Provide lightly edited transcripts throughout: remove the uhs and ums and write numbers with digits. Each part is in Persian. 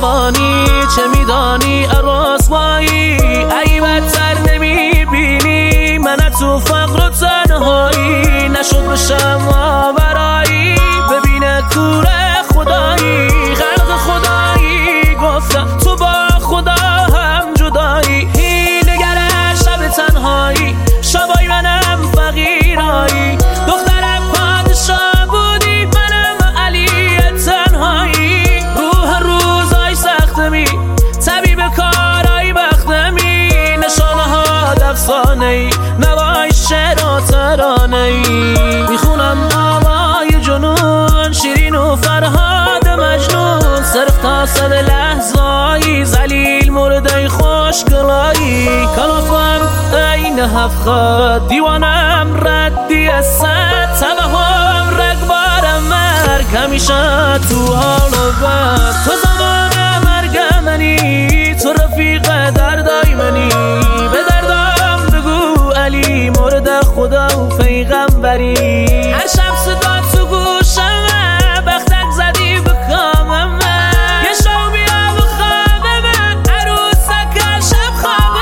جوانی چه میدانی رسوایی، ای بدتر نمیبینی من تو فقر و تنهایی، نشد بشم آورایی ببینه کور خدایی، خلق خدایی گفتم تو با خدا هم جدایی، هیلگر شب تنهایی شبای منم فقیرایی، دخترم پادشاه بودی منم علی تنهایی، روح روزای سختمی طبیب کارای بختمی، نشانه ها افسانه ای نوای شعر و ترانه ای، میخونم آوای جنون شیرین و فرهاد مجنون، صرف تا صد لحظایی زلیل مرده خوشگلایی، کلافم این هفخد دیوانم ردی از صد، توهم رگبارم مرگ همیشه تو حال و بد، تو زمان مرگ منی تو رفیق دردای منی، به دردم بگو علی مرد خدا و پیغمبری، هر شب صدا تو گوشمه بختک زدی به کامم، یه شو بیا به خواب من عروسک شب خواب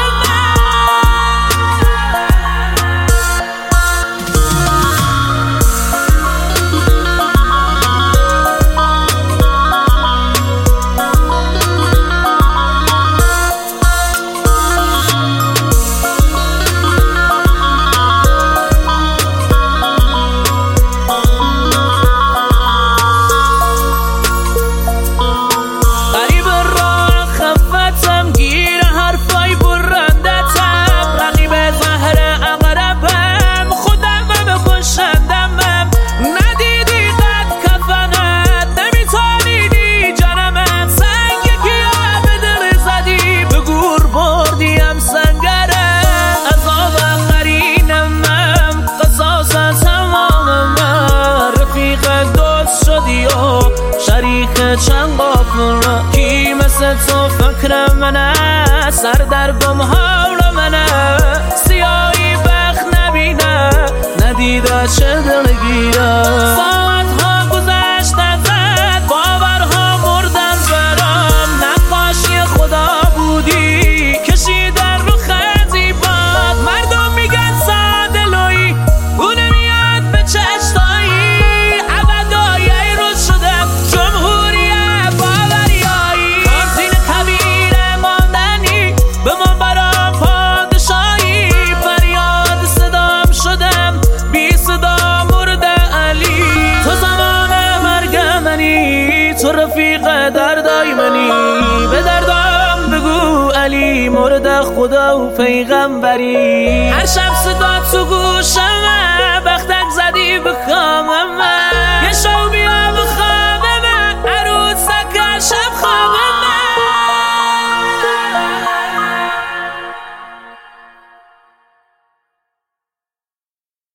چند قافل کی مثل تو فکر منه، سر در گم حال منه، سیاهی بخت نبینه ندیده چه دلگیره، ساعتها گذشت ازت باورها مردن برام، نقاشی خدا بودی کشیدن رو خزی باد، مردم میگن ساده لویی اون میاد به چشتایی، عبدای روز شدم جمهوری تو رفیق دردای منی، به دردم بگو علی مرد خدا و پیغمبری، هر شب صدا تو گوشمه بختک زدی به کامم.